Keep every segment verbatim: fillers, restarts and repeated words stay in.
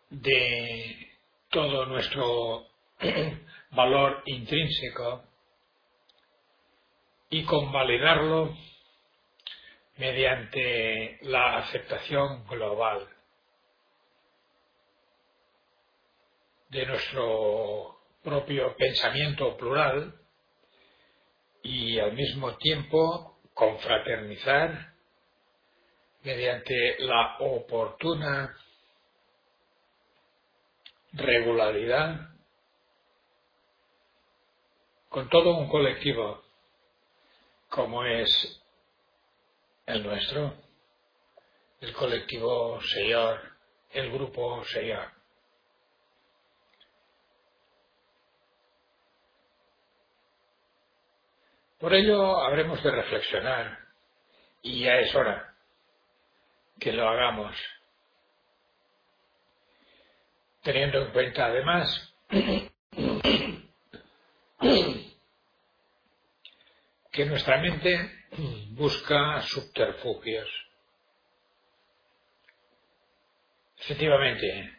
de todo nuestro valor intrínseco y convalidarlo mediante la aceptación global de nuestro propio pensamiento plural y al mismo tiempo confraternizar mediante la oportuna regularidad con todo un colectivo como es el nuestro, el colectivo Señor, el grupo Señor. Por ello habremos de reflexionar, y ya es hora que lo hagamos, teniendo en cuenta además que nuestra mente busca subterfugios. Efectivamente,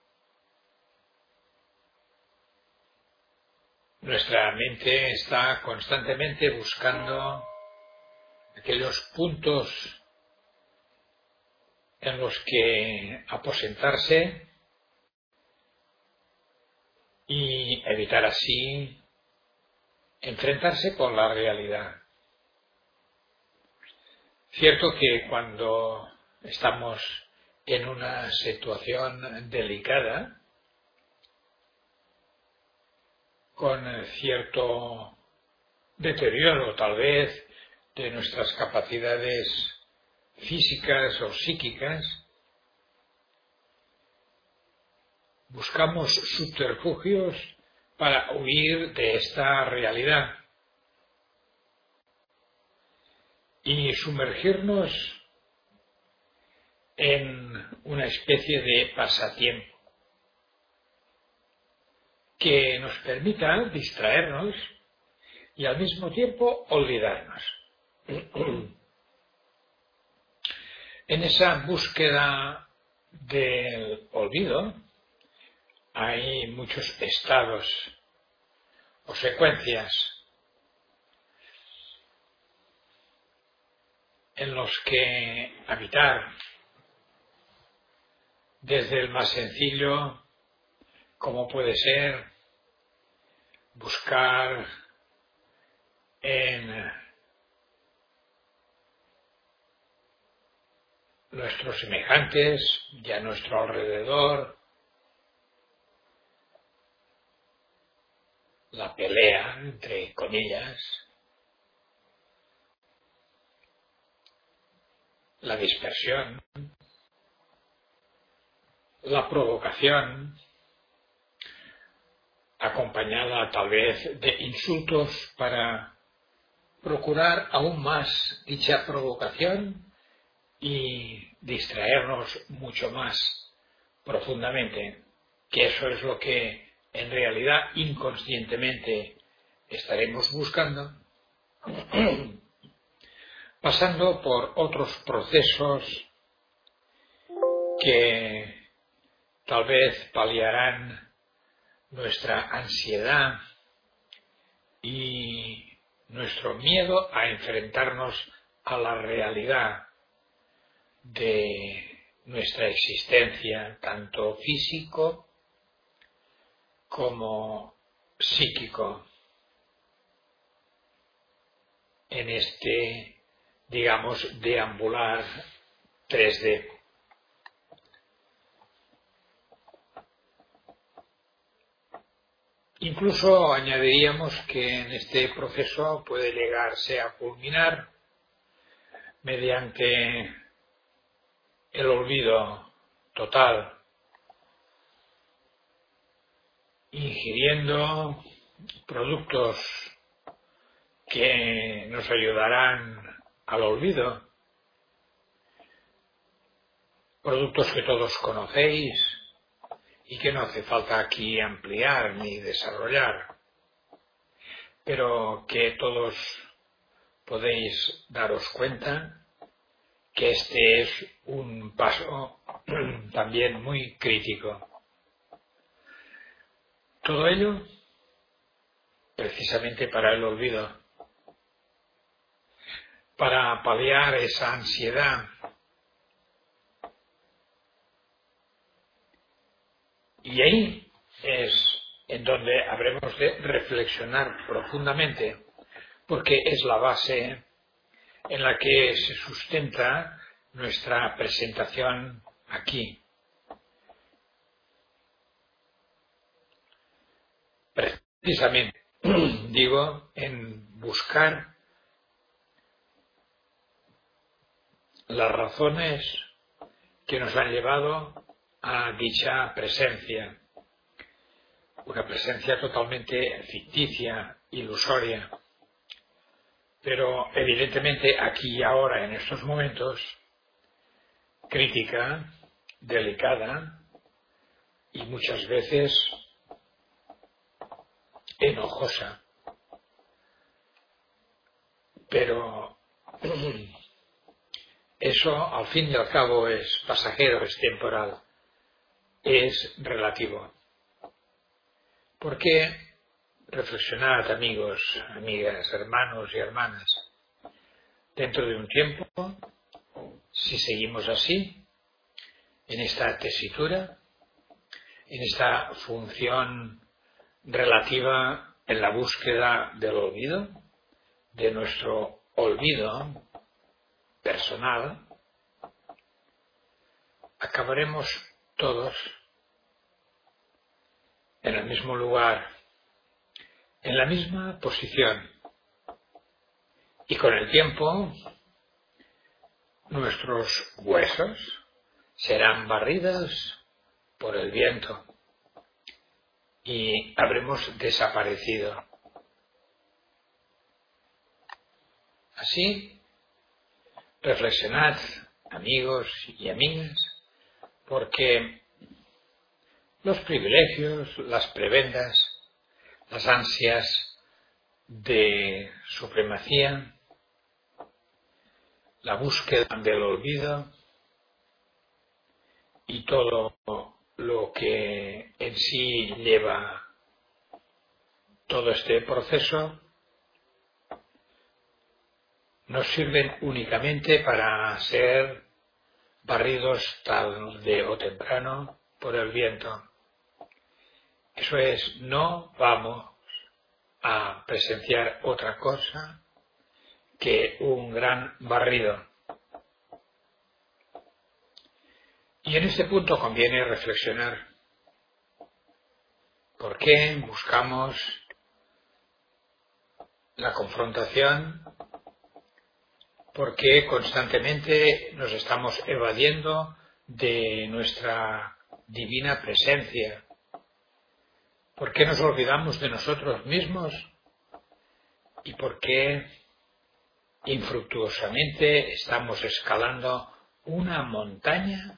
nuestra mente está constantemente buscando aquellos puntos en los que aposentarse y evitar así enfrentarse con la realidad. Cierto que cuando estamos en una situación delicada, con cierto deterioro tal vez de nuestras capacidades físicas o psíquicas, buscamos subterfugios para huir de esta realidad y sumergirnos en una especie de pasatiempo que nos permita distraernos y al mismo tiempo olvidarnos. En esa búsqueda del olvido hay muchos estados o secuencias en los que habitar, desde el más sencillo, como puede ser buscar en nuestros semejantes y a nuestro alrededor la pelea, entre comillas, la dispersión, la provocación, acompañada tal vez de insultos para procurar aún más dicha provocación y distraernos mucho más profundamente, que eso es lo que en realidad inconscientemente estaremos buscando, pasando por otros procesos que tal vez paliarán nuestra ansiedad y nuestro miedo a enfrentarnos a la realidad de nuestra existencia, tanto físico como psíquico, en este, digamos, deambular tres D. Incluso añadiríamos que en este proceso puede llegarse a culminar mediante el olvido total, ingiriendo productos que nos ayudarán al olvido, productos que todos conocéis y que no hace falta aquí ampliar ni desarrollar, pero que todos podéis daros cuenta que este es un paso también muy crítico. Todo ello precisamente para el olvido, para paliar esa ansiedad y ahí es en donde habremos de reflexionar profundamente, porque es la base en la que se sustenta nuestra presentación aquí. Precisamente, digo, en buscar las razones que nos han llevado a dicha presencia, una presencia totalmente ficticia, ilusoria, pero evidentemente aquí y ahora, en estos momentos, crítica, delicada y muchas veces enojosa. Pero eso, al fin y al cabo, es pasajero, es temporal, es relativo. Porque reflexionad, amigos, amigas, hermanos y hermanas, dentro de un tiempo, si seguimos así, en esta tesitura, en esta función relativa en la búsqueda del olvido, de nuestro olvido personal, acabaremos todos en el mismo lugar, en la misma posición, y con el tiempo nuestros huesos serán barridos por el viento y habremos desaparecido. Así, reflexionad, amigos y amigas, porque los privilegios, las prebendas, las ansias de supremacía, la búsqueda del olvido y todo lo que en sí lleva todo este proceso nos sirven únicamente para ser barridos tarde o temprano por el viento. Eso es, no vamos a presenciar otra cosa que un gran barrido. Y en este punto conviene reflexionar. ¿Por qué buscamos la confrontación? ¿Por qué constantemente nos estamos evadiendo de nuestra divina presencia? ¿Por qué nos olvidamos de nosotros mismos? ¿Y por qué infructuosamente estamos escalando una montaña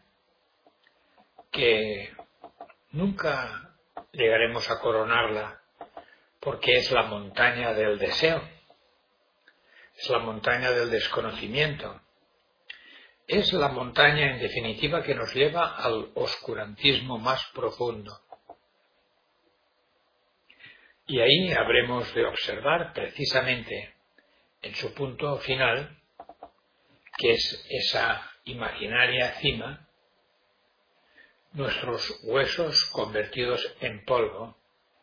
que nunca llegaremos a coronarla, porque es la montaña del deseo, es la montaña del desconocimiento, es la montaña en definitiva que nos lleva al oscurantismo más profundo? Y ahí habremos de observar precisamente en su punto final, que es esa imaginaria cima, nuestros huesos convertidos en polvo,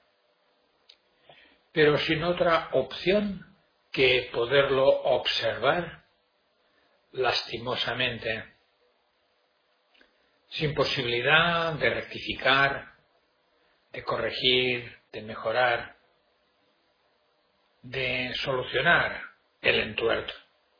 pero sin otra opción que poderlo observar lastimosamente, sin posibilidad de rectificar, de corregir, de mejorar, de solucionar el entuerto.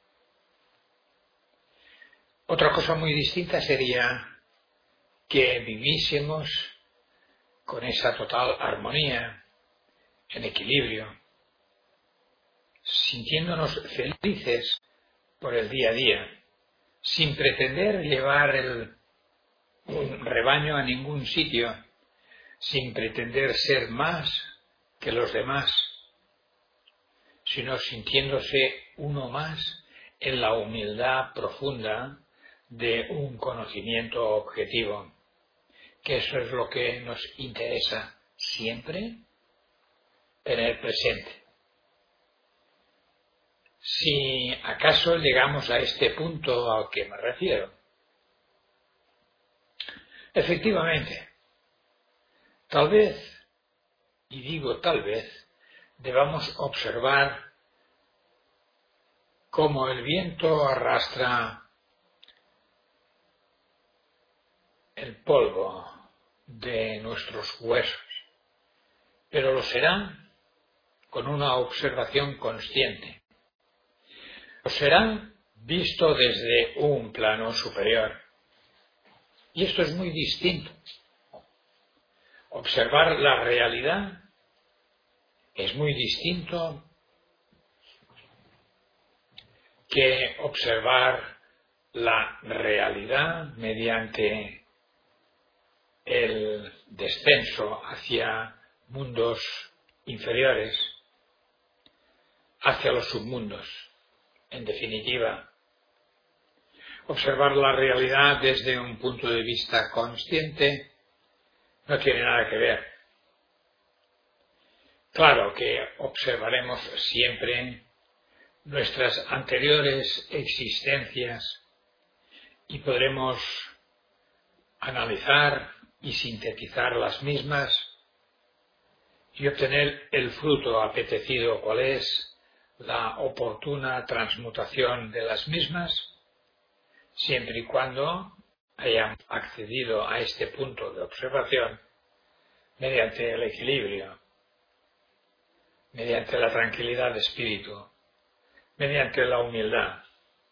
Otra cosa muy distinta sería que viviésemos con esa total armonía, en equilibrio, sintiéndonos felices por el día a día, sin pretender llevar el un rebaño a ningún sitio, sin pretender ser más que los demás, sino sintiéndose uno más en la humildad profunda de un conocimiento objetivo, que eso es lo que nos interesa siempre tener presente. Si acaso llegamos a este punto al que me refiero, efectivamente, tal vez, y digo tal vez, debamos observar cómo el viento arrastra el polvo de nuestros huesos, pero lo será con una observación consciente. Lo será visto desde un plano superior. Y esto es muy distinto. Observar la realidad es muy distinto que observar la realidad mediante el descenso hacia mundos inferiores, hacia los submundos. En definitiva, observar la realidad desde un punto de vista consciente no tiene nada que ver. Claro que observaremos siempre nuestras anteriores existencias y podremos analizar y sintetizar las mismas y obtener el fruto apetecido, cuál es la oportuna transmutación de las mismas, siempre y cuando hayamos accedido a este punto de observación mediante el equilibrio, mediante la tranquilidad de espíritu, mediante la humildad.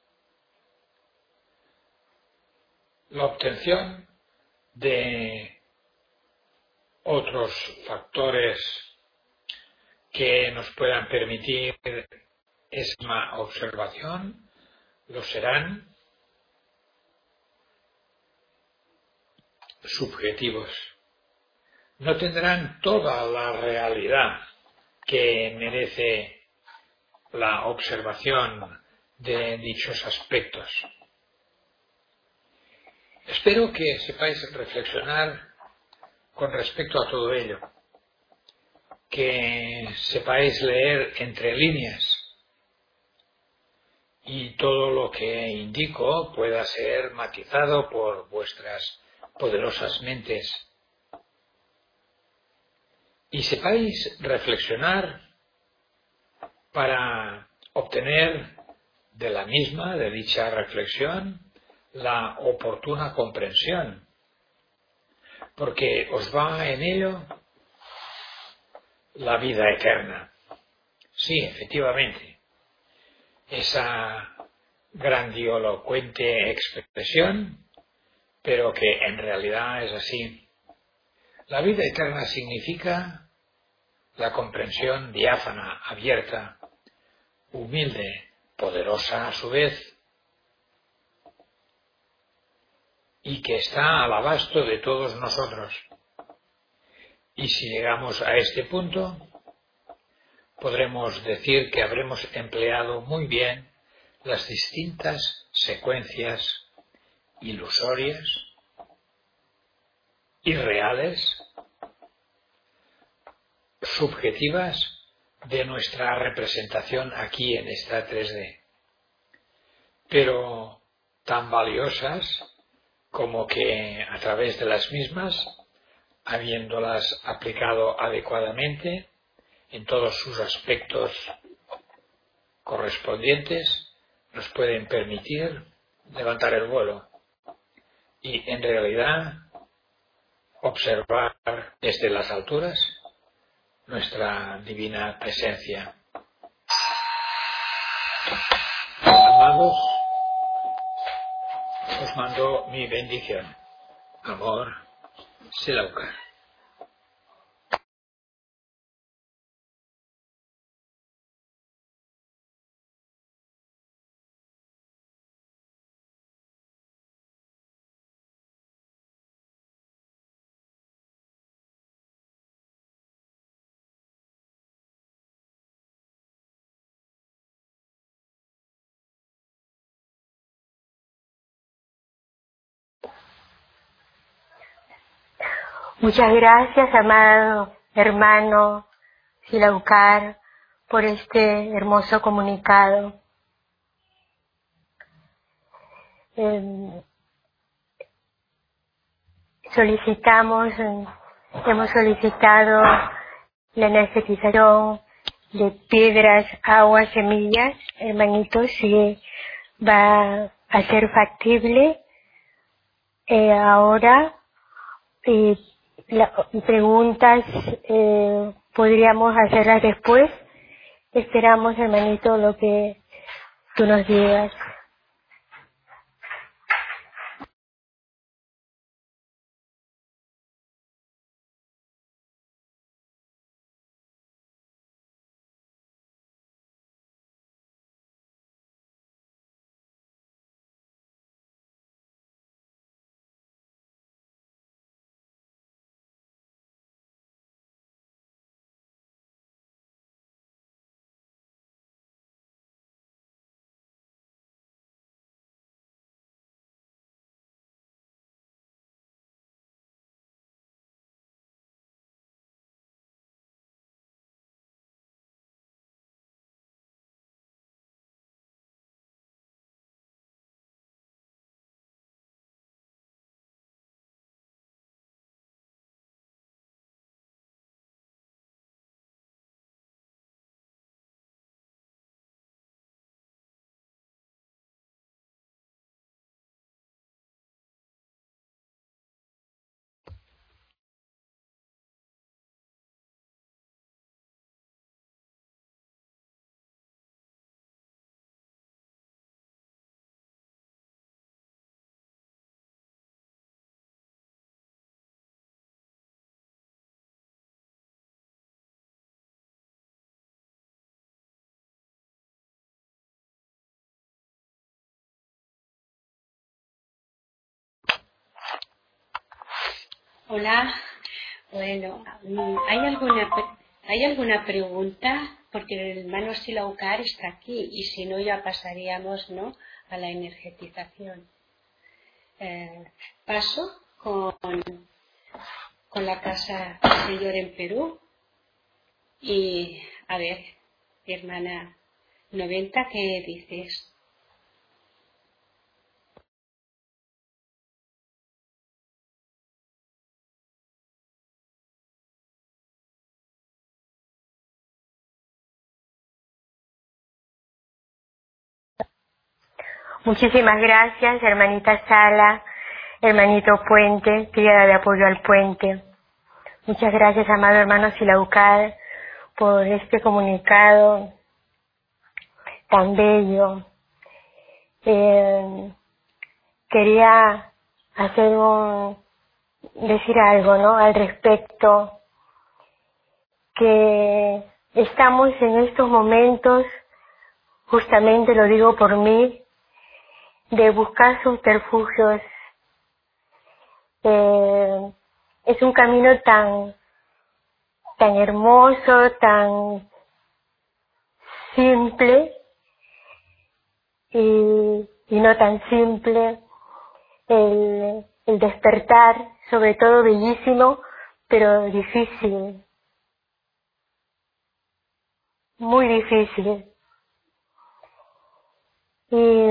La obtención de otros factores que nos puedan permitir esa observación lo serán subjetivos. No tendrán toda la realidad que merece la observación de dichos aspectos. Espero que sepáis reflexionar con respecto a todo ello, que sepáis leer entre líneas y todo lo que indico pueda ser matizado por vuestras poderosas mentes y sepáis reflexionar para obtener de la misma, de dicha reflexión, la oportuna comprensión, porque os va en ello la vida eterna. Sí, efectivamente, esa grandilocuente expresión, pero que en realidad es así. La vida eterna significa la comprensión diáfana, abierta, humilde, poderosa a su vez, y que está al abasto de todos nosotros. Y si llegamos a este punto, podremos decir que habremos empleado muy bien las distintas secuencias ilusorias, irreales, subjetivas de nuestra representación aquí en esta tres D, pero tan valiosas como que a través de las mismas, habiéndolas aplicado adecuadamente en todos sus aspectos correspondientes, nos pueden permitir levantar el vuelo y en realidad observar desde las alturas nuestra divina presencia. Amados, os mando mi bendición. Amor, Selaucar. Muchas gracias, amado hermano Silaucar, por este hermoso comunicado. Eh, solicitamos, eh, hemos solicitado la energetización de piedras, agua, semillas, hermanitos, si va a ser factible eh, ahora. Y la, preguntas eh, podríamos hacerlas después. Esperamos, hermanito, lo que tú nos digas. Hola, bueno, ¿hay alguna hay alguna pregunta? Porque el hermano Silaucar está aquí y si no ya pasaríamos, ¿no?, a la energetización. Eh, paso con, con la casa del Señor en Perú y a ver, hermana noventa, ¿qué dices? Muchísimas gracias, hermanita Sala, hermanito Puente, criada de apoyo al puente. Muchas gracias, amado hermano Silaucar, por este comunicado tan bello. Eh, quería hacer un, decir algo, ¿no?, al respecto, que estamos en estos momentos, justamente lo digo por mí, de buscar subterfugios. Eh, es un camino tan, tan hermoso, tan simple y, y no tan simple, el, el despertar, sobre todo bellísimo, pero difícil, muy difícil. Y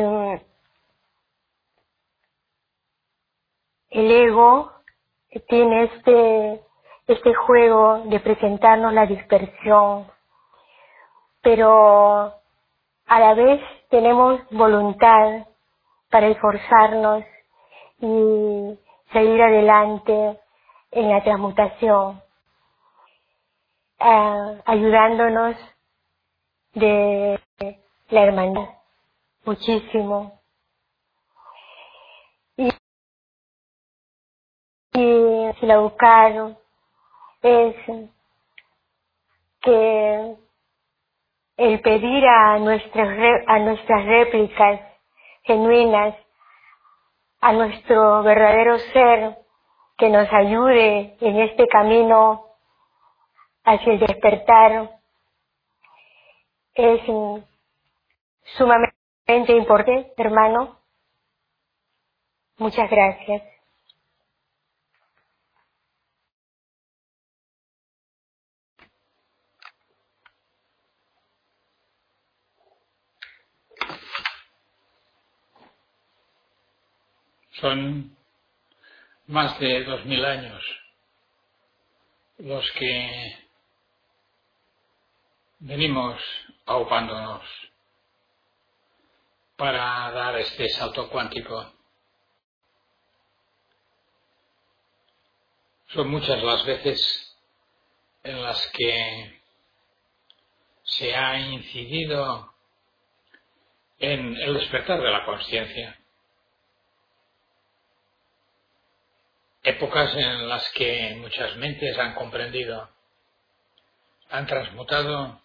el ego tiene este, este juego de presentarnos la dispersión, pero a la vez tenemos voluntad para esforzarnos y seguir adelante en la transmutación, eh, ayudándonos de la hermandad muchísimo. Y, y si la buscaron es que el pedir a nuestras re- a nuestras réplicas genuinas, a nuestro verdadero ser, que nos ayude en este camino hacia el despertar, es mm, sumamente importante, hermano. Muchas gracias. Son más de dos mil años los que venimos aupándonos para dar este salto cuántico. Son muchas las veces en las que se ha incidido en el despertar de la conciencia. Épocas en las que muchas mentes han comprendido, han transmutado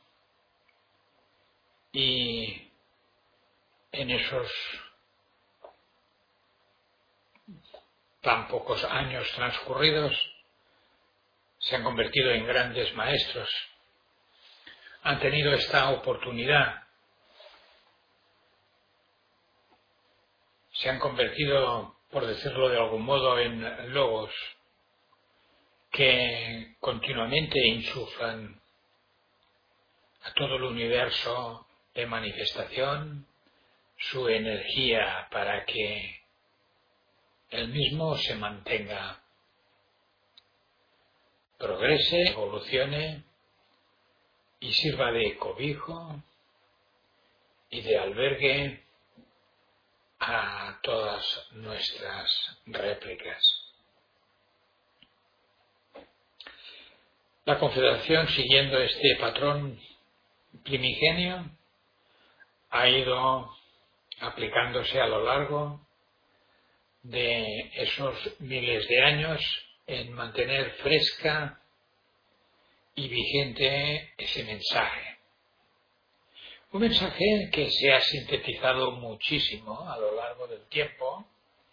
y en esos tan pocos años transcurridos se han convertido en grandes maestros. Han tenido esta oportunidad. Se han convertido, por decirlo de algún modo, en logos que continuamente insuflan a todo el universo de manifestación su energía para que el mismo se mantenga, progrese, evolucione y sirva de cobijo y de albergue a todas nuestras réplicas. La Confederación, siguiendo este patrón primigenio, ha ido aplicándose a lo largo de esos miles de años en mantener fresca y vigente ese mensaje. Un mensaje que se ha sintetizado muchísimo a lo largo del tiempo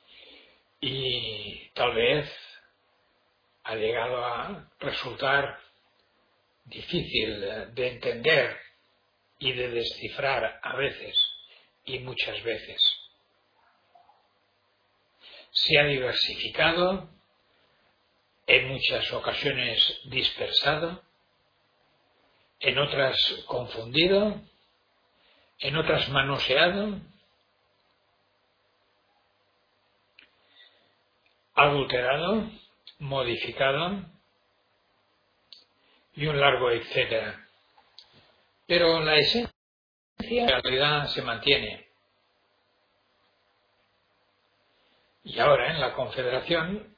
y tal vez ha llegado a resultar difícil de entender y de descifrar a veces y muchas veces. Se ha diversificado, en muchas ocasiones dispersado, en otras confundido, en otras manoseado, adulterado, modificado y un largo etcétera. Pero la esencia en realidad se mantiene. Y ahora en la Confederación,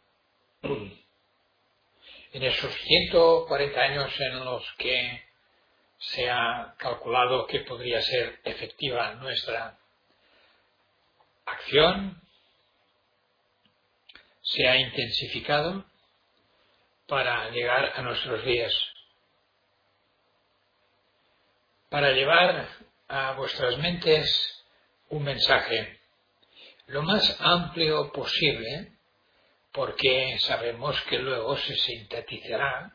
en esos ciento cuarenta años en los que se ha calculado que podría ser efectiva nuestra acción, se ha intensificado para llegar a nuestros días, para llevar a vuestras mentes un mensaje lo más amplio posible, porque sabemos que luego se sintetizará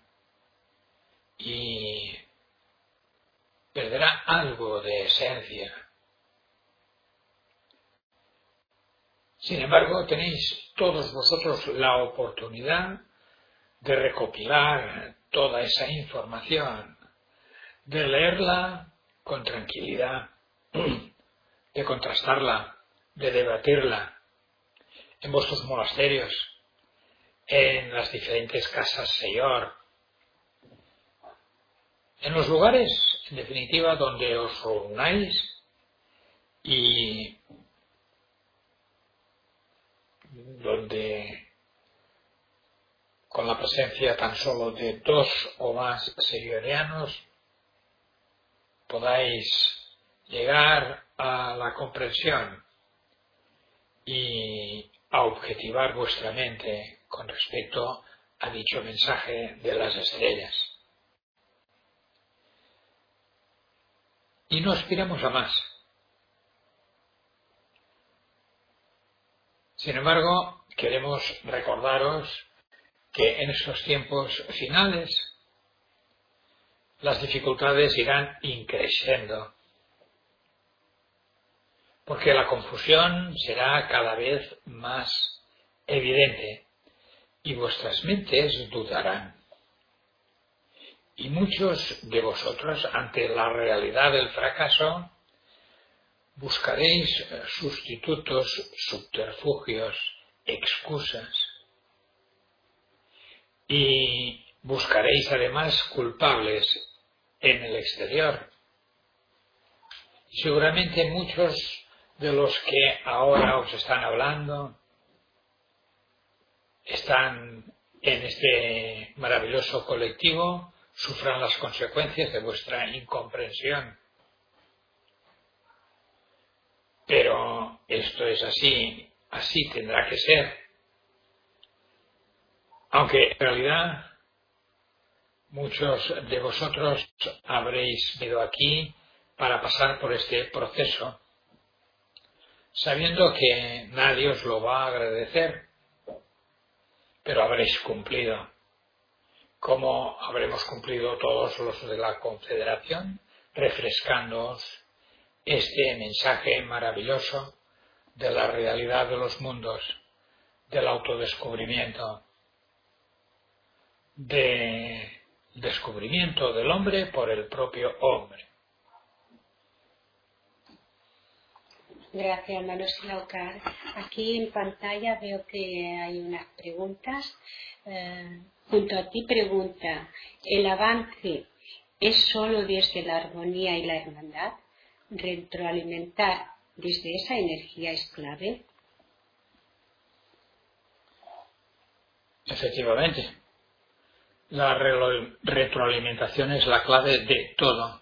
y perderá algo de esencia. Sin embargo, tenéis todos vosotros la oportunidad de recopilar toda esa información, de leerla con tranquilidad, de contrastarla, de debatirla en vuestros monasterios, en las diferentes casas señor, en los lugares, en definitiva, donde os reunáis y donde, con la presencia tan solo de dos o más señorianos, podáis llegar a la comprensión y a objetivar vuestra mente con respecto a dicho mensaje de las estrellas. Y no aspiramos a más. Sin embargo, queremos recordaros que en estos tiempos finales las dificultades irán increciendo, porque la confusión será cada vez más evidente y vuestras mentes dudarán. Y muchos de vosotros, ante la realidad del fracaso, buscaréis sustitutos, subterfugios excusas. Y buscaréis además culpables en el exterior. Seguramente muchos de los que ahora os están hablando están en este maravilloso colectivo, sufran las consecuencias de vuestra incomprensión. Pero esto es así, así tendrá que ser. Aunque en realidad muchos de vosotros habréis venido aquí para pasar por este proceso, sabiendo que nadie os lo va a agradecer, pero habréis cumplido, como habremos cumplido todos los de la Confederación, refrescándoos este mensaje maravilloso de la realidad de los mundos, del autodescubrimiento, del descubrimiento del hombre por el propio hombre. Gracias, hermano Silaucar. Aquí en pantalla veo que hay unas preguntas. Eh, junto a ti pregunta, ¿el avance es solo desde la armonía y la hermandad? ¿Retroalimentar desde esa energía es clave? Efectivamente, la re- retroalimentación es la clave de todo,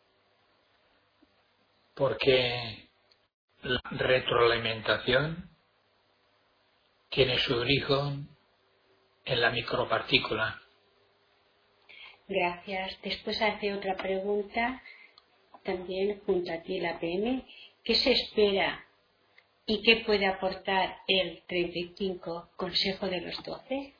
porque la retroalimentación tiene su origen en la micropartícula. Gracias. Después hace otra pregunta, también junto a ti la P M. ¿Qué se espera y qué puede aportar el treinta y cinco Consejo de los doce?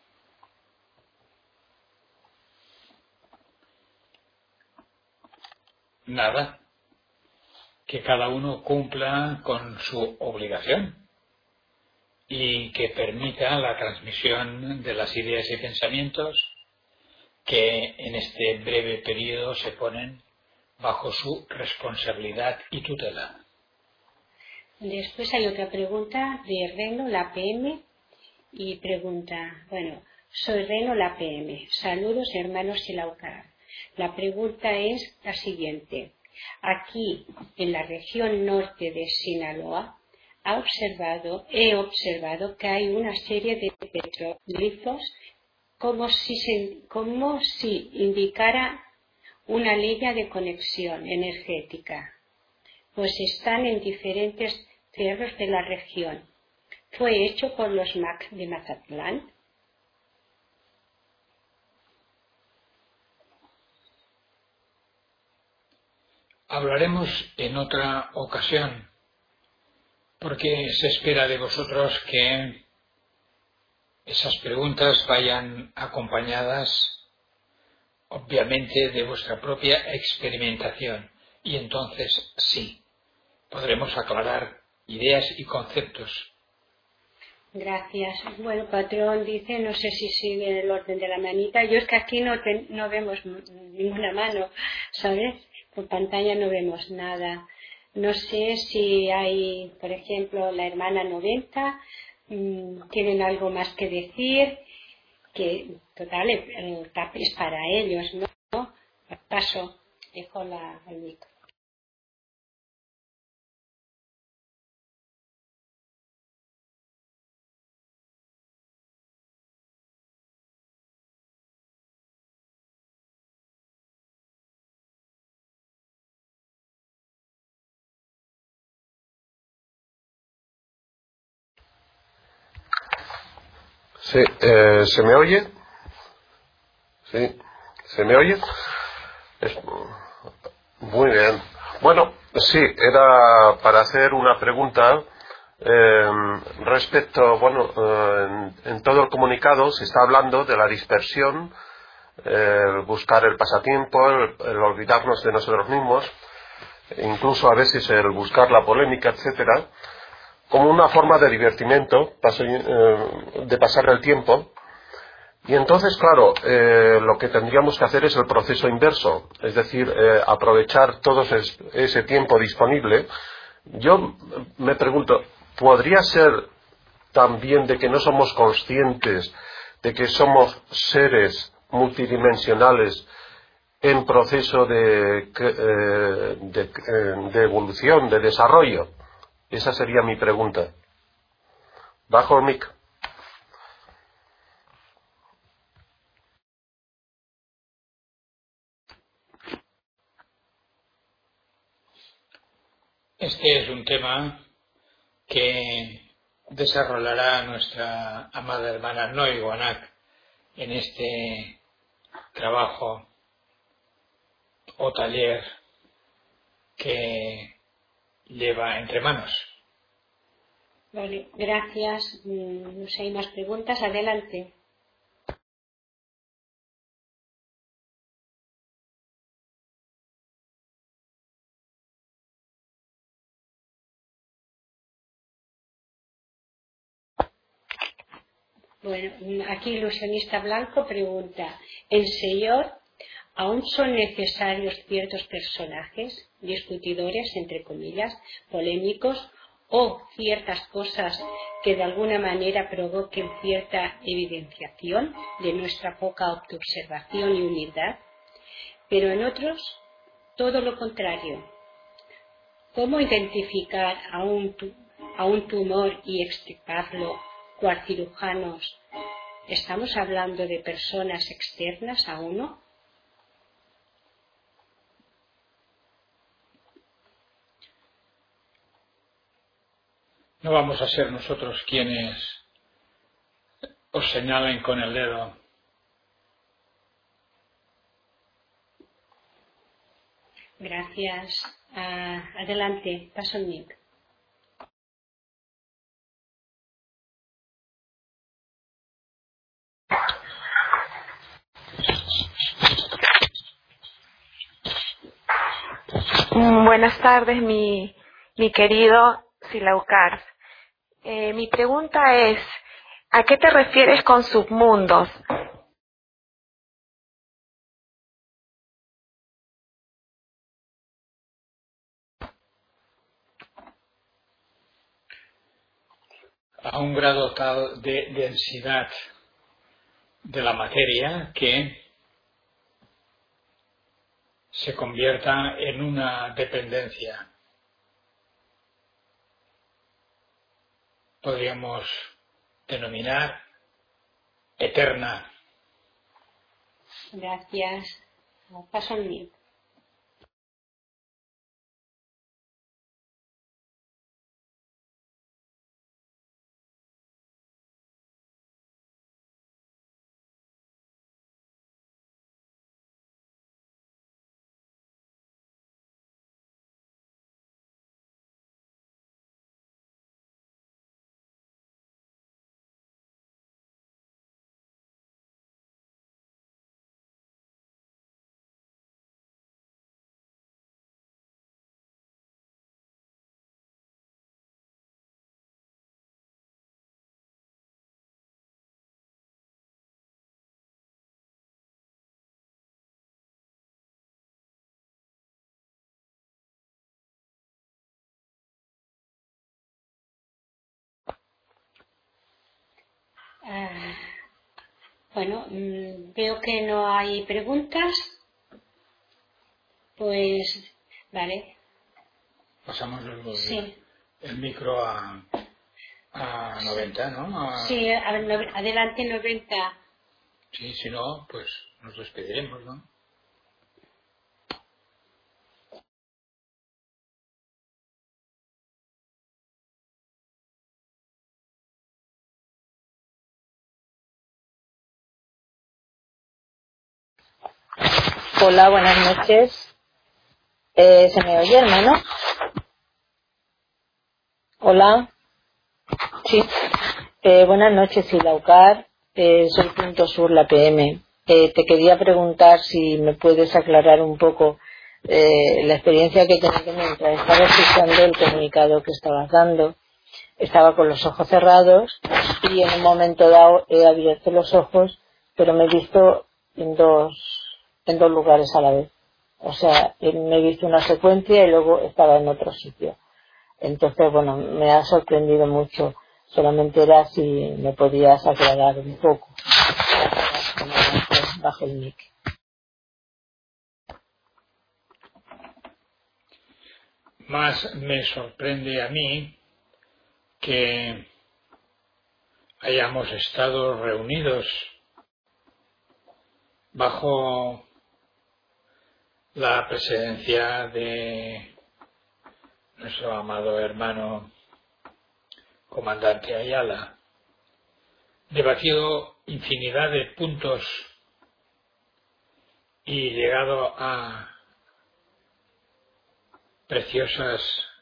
Nada, que cada uno cumpla con su obligación y que permita la transmisión de las ideas y pensamientos que en este breve periodo se ponen bajo su responsabilidad y tutela. Después hay otra pregunta de Reno, la P M, y pregunta, bueno, soy Reno, la P M. Saludos, hermanos Silaucar. La pregunta es la siguiente. Aquí, en la región norte de Sinaloa, ha observado, he observado que hay una serie de petroglifos como si, se, como si indicara una línea de conexión energética, pues están en diferentes cerros de la región. ¿Fue hecho por los M A C de Mazatlán? Hablaremos en otra ocasión, porque se espera de vosotros que esas preguntas vayan acompañadas, obviamente, de vuestra propia experimentación, y entonces sí, podremos aclarar ideas y conceptos. Gracias. Bueno, patrón dice, no sé si sigue el orden de la manita. Yo es que aquí no, te, no vemos ninguna mano, ¿sabes? Por pantalla no vemos nada. No sé si hay, por ejemplo, la hermana noventa, mmm, tienen algo más que decir, que total, el tap es para ellos, ¿no? Paso, dejo la, el micro. Sí, eh, ¿se me oye? Sí, ¿se me oye? Es, muy bien. Bueno, sí, era para hacer una pregunta eh, respecto, bueno, eh, en, en todo el comunicado se está hablando de la dispersión, eh, el buscar el pasatiempo, el, el olvidarnos de nosotros mismos, incluso a veces el buscar la polémica, etcétera, como una forma de divertimento, de pasar el tiempo. Y entonces, claro, eh, lo que tendríamos que hacer es el proceso inverso, es decir, eh, aprovechar todo ese, ese tiempo disponible. Yo me pregunto, ¿podría ser también de que no somos conscientes de que somos seres multidimensionales en proceso de, de, de evolución, de desarrollo? Esa sería mi pregunta. Bajo el mic. Este es un tema que desarrollará nuestra amada hermana Noy Guanac en este trabajo o taller que lleva entre manos. Vale, gracias. No sé, hay más preguntas. Adelante. Bueno, aquí Ilusionista Blanco pregunta: ¿en Señor aún son necesarios ciertos personajes, discutidores, entre comillas, polémicos, o ciertas cosas que de alguna manera provoquen cierta evidenciación de nuestra poca autoobservación y humildad? Pero en otros, todo lo contrario. ¿Cómo identificar a un, a un tumor y extirparlo cual cirujanos? ¿Estamos hablando de personas externas a uno? No vamos a ser nosotros quienes os señalen con el dedo. Gracias. Uh, adelante, paso el mic. Buenas tardes, mi, mi querido Silaucar. Eh, mi pregunta es, ¿a qué te refieres con submundos? A un grado tal de densidad de la materia que se convierta en una dependencia. Podríamos denominar eterna. Gracias. Paso el mic. Uh, bueno, mmm, veo que no hay preguntas. Pues, vale. Pasamos el, sí. el micro a, a noventa, ¿no? A... Sí, a, no, adelante noventa. Sí, si no, pues nos despediremos, ¿no? Hola, buenas noches. Eh, ¿Se me oye, hermano? Hola. Sí. Eh, buenas noches, Silaucar. Eh, soy Punto Sur, la P M. Eh, te quería preguntar si me puedes aclarar un poco eh, la experiencia que he tenido mientras estaba escuchando el comunicado que estabas dando. Estaba con los ojos cerrados y en un momento dado he abierto los ojos, pero me he visto en dos, en dos lugares a la vez. O sea, me he visto una secuencia y luego estaba en otro sitio. Entonces, bueno, me ha sorprendido mucho. Solamente era si me podías aclarar un poco. Bajo el mic. Más me sorprende a mí que hayamos estado reunidos bajo la presidencia de nuestro amado hermano comandante Ayala, debatido infinidad de puntos y llegado a preciosas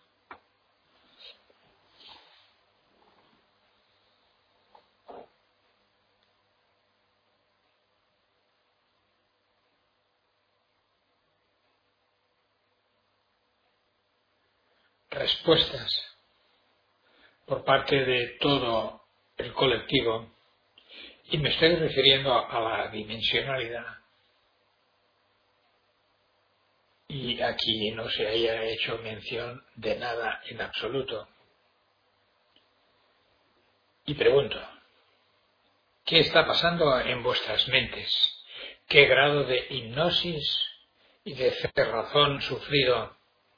respuestas por parte de todo el colectivo, y me estoy refiriendo a la dimensionalidad, y aquí no se haya hecho mención de nada en absoluto. Y pregunto, ¿qué está pasando en vuestras mentes? ¿Qué grado de hipnosis y de cerrazón sufrido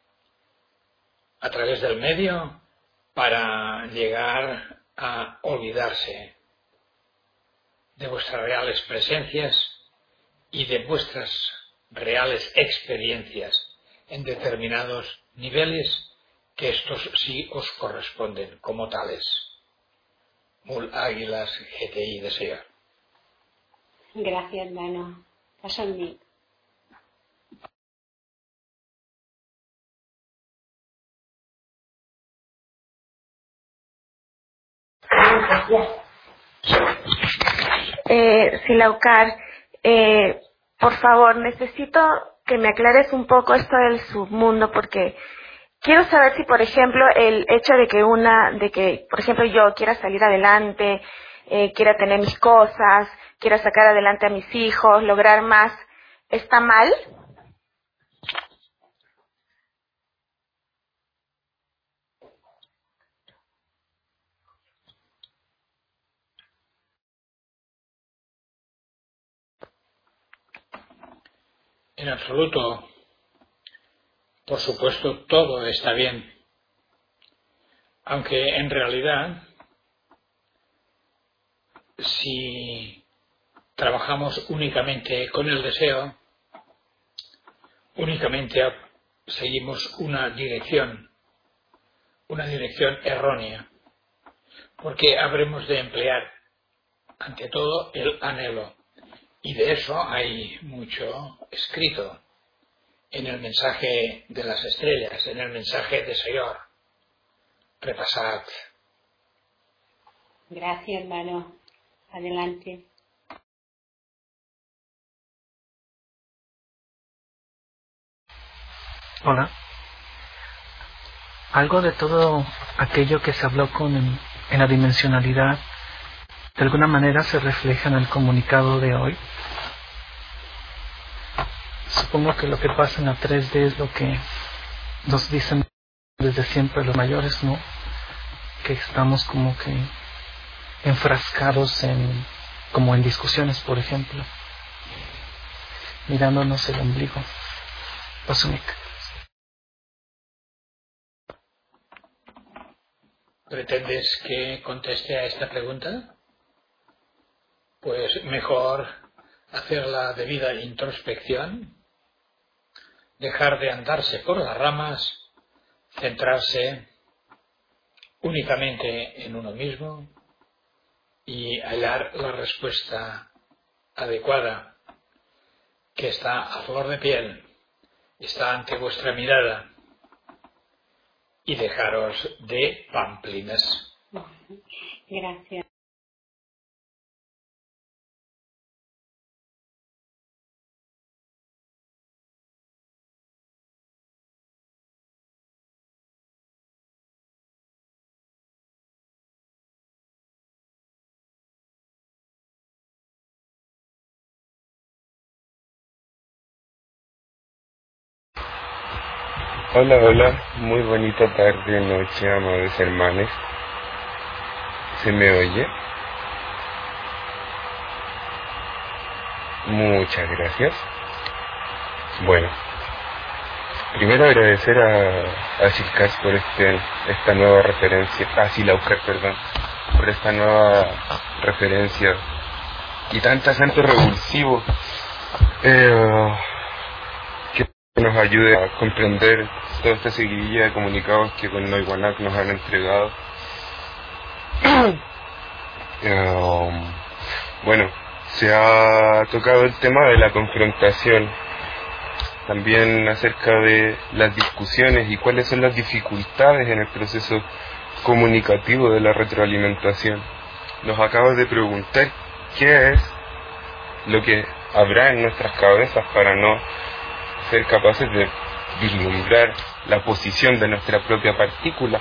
a través del medio para llegar a olvidarse de vuestras reales presencias y de vuestras reales experiencias en determinados niveles, que estos sí os corresponden como tales? Mul Águilas G T I Deseo. Gracias, hermano. Paso en mí. Eh, Silaucar, eh, por favor, necesito que me aclares un poco esto del submundo, porque quiero saber si, por ejemplo, el hecho de que una, de que, por ejemplo, yo quiera salir adelante, eh, quiera tener mis cosas, quiera sacar adelante a mis hijos, lograr más, ¿está mal? En absoluto. Por supuesto, todo está bien. Aunque en realidad, si trabajamos únicamente con el deseo, únicamente seguimos una dirección, una dirección errónea, porque habremos de emplear ante todo el anhelo, y de eso hay mucho escrito en el mensaje de las estrellas, en el mensaje de Señor. Repasad. Gracias, hermano. Adelante. Hola. Algo de todo aquello que se habló con en, en la dimensionalidad, de alguna manera se refleja en el comunicado de hoy. Supongo que lo que pasa en la tres D es lo que nos dicen desde siempre los mayores, ¿no? Que estamos como que enfrascados en, como en discusiones, por ejemplo, mirándonos el ombligo. Pasunik. ¿Pretendes que conteste a esta pregunta? Pues mejor hacer la debida introspección, dejar de andarse por las ramas, centrarse únicamente en uno mismo y hallar la respuesta adecuada, que está a flor de piel, está ante vuestra mirada, y dejaros de pamplinas. Gracias. Hola, hola, muy bonita tarde, noche, amados hermanos. ¿Se me oye? Muchas gracias. Bueno, primero agradecer a, a Silcar por este, esta nueva referencia, a Silaucar, perdón, por esta nueva referencia y tanto acento revulsivo eh, que nos ayude a comprender toda esta seguidilla de comunicados que con Noiguanac nos han entregado. eh, bueno, se ha tocado el tema de la confrontación, también acerca de las discusiones y cuáles son las dificultades en el proceso comunicativo de la retroalimentación. Nos acabas de preguntar qué es lo que habrá en nuestras cabezas para no ser capaces de vislumbrar la posición de nuestra propia partícula.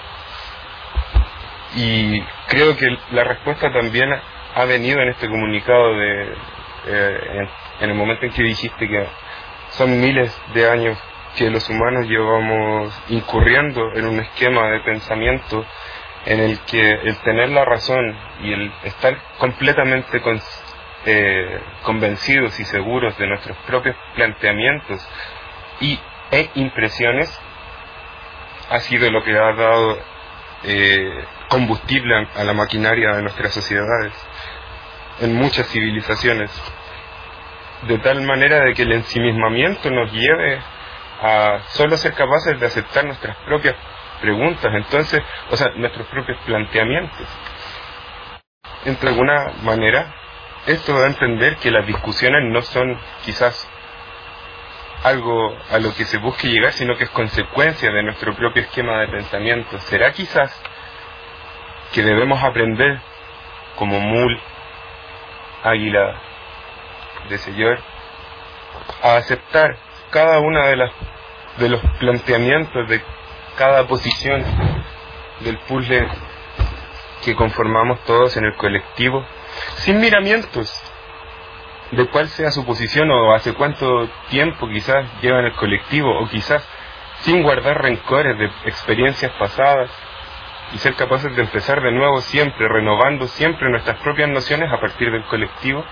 Y creo que la respuesta también ha venido en este comunicado de eh, en, en el momento en que dijiste que son miles de años que los humanos llevamos incurriendo en un esquema de pensamiento en el que el tener la razón y el estar completamente con, eh, convencidos y seguros de nuestros propios planteamientos y, e impresiones ha sido lo que ha dado eh, combustible a la maquinaria de nuestras sociedades en muchas civilizaciones, de tal manera de que el ensimismamiento nos lleve a solo ser capaces de aceptar nuestras propias preguntas, entonces, o sea, nuestros propios planteamientos. De alguna manera, esto da a entender que las discusiones no son quizás algo a lo que se busque llegar, sino que es consecuencia de nuestro propio esquema de pensamiento. ¿Será quizás que debemos aprender como mul, águila de Señor, a aceptar cada una de las de los planteamientos de cada posición del puzzle que conformamos todos en el colectivo, sin miramientos de cuál sea su posición o hace cuánto tiempo quizás lleva en el colectivo, o quizás sin guardar rencores de experiencias pasadas, y ser capaces de empezar de nuevo siempre, renovando siempre nuestras propias nociones a partir del colectivo?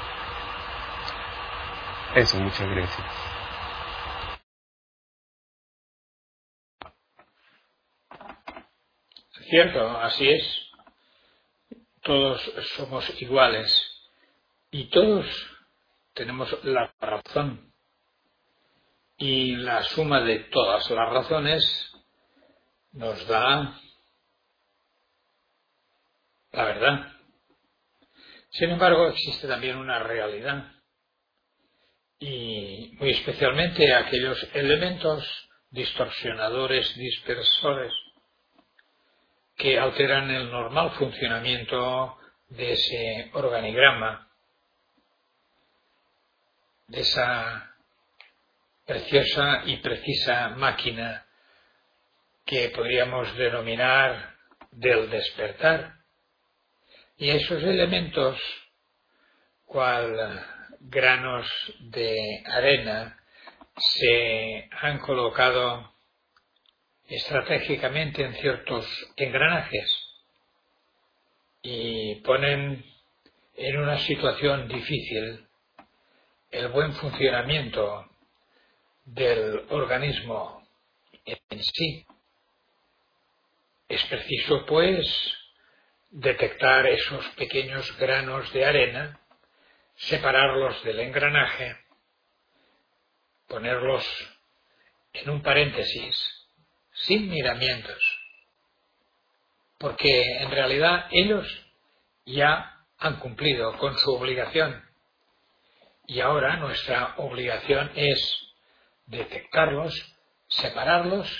Eso, muchas gracias. Cierto, así es. Todos somos iguales y todos tenemos la razón. Y la suma de todas las razones nos da la verdad. Sin embargo, existe también una realidad, y muy especialmente aquellos elementos distorsionadores, dispersores, que alteran el normal funcionamiento de ese organigrama, de esa preciosa y precisa máquina que podríamos denominar del despertar. Y esos elementos, cual granos de arena, se han colocado estratégicamente en ciertos engranajes y ponen en una situación difícil el buen funcionamiento del organismo en sí. Es preciso, pues, detectar esos pequeños granos de arena, separarlos del engranaje, ponerlos en un paréntesis, sin miramientos, porque en realidad ellos ya han cumplido con su obligación, y ahora nuestra obligación es detectarlos, separarlos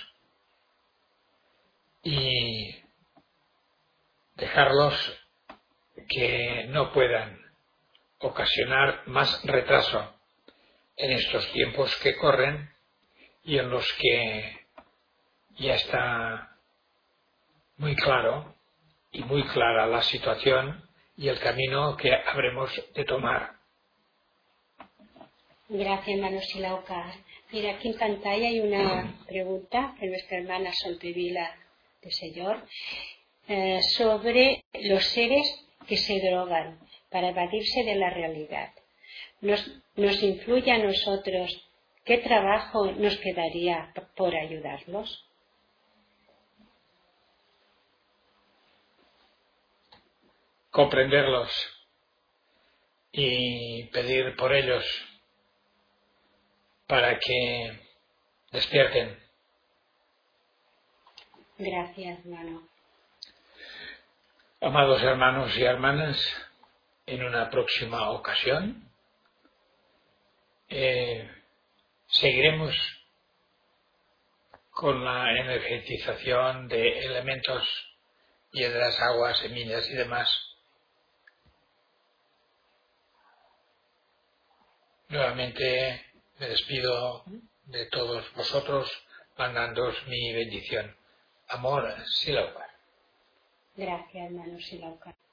y dejarlos que no puedan ocasionar más retraso en estos tiempos que corren y en los que ya está muy claro y muy clara la situación y el camino que habremos de tomar. Gracias, hermano Silaucar. Mira, aquí en pantalla hay una pregunta de nuestra hermana Sontevila de Señor. eh, sobre los seres que se drogan para evadirse de la realidad. Nos, nos influye a nosotros. ¿Qué trabajo nos quedaría por ayudarlos? Comprenderlos y pedir por ellos para que despierten. Gracias, hermano. Amados hermanos y hermanas, en una próxima ocasión eh, seguiremos con la energetización de elementos, piedras, aguas, semillas y demás. Nuevamente me despido de todos vosotros mandándoos mi bendición. Amor, Silaucar. Gracias, hermano Silaucar.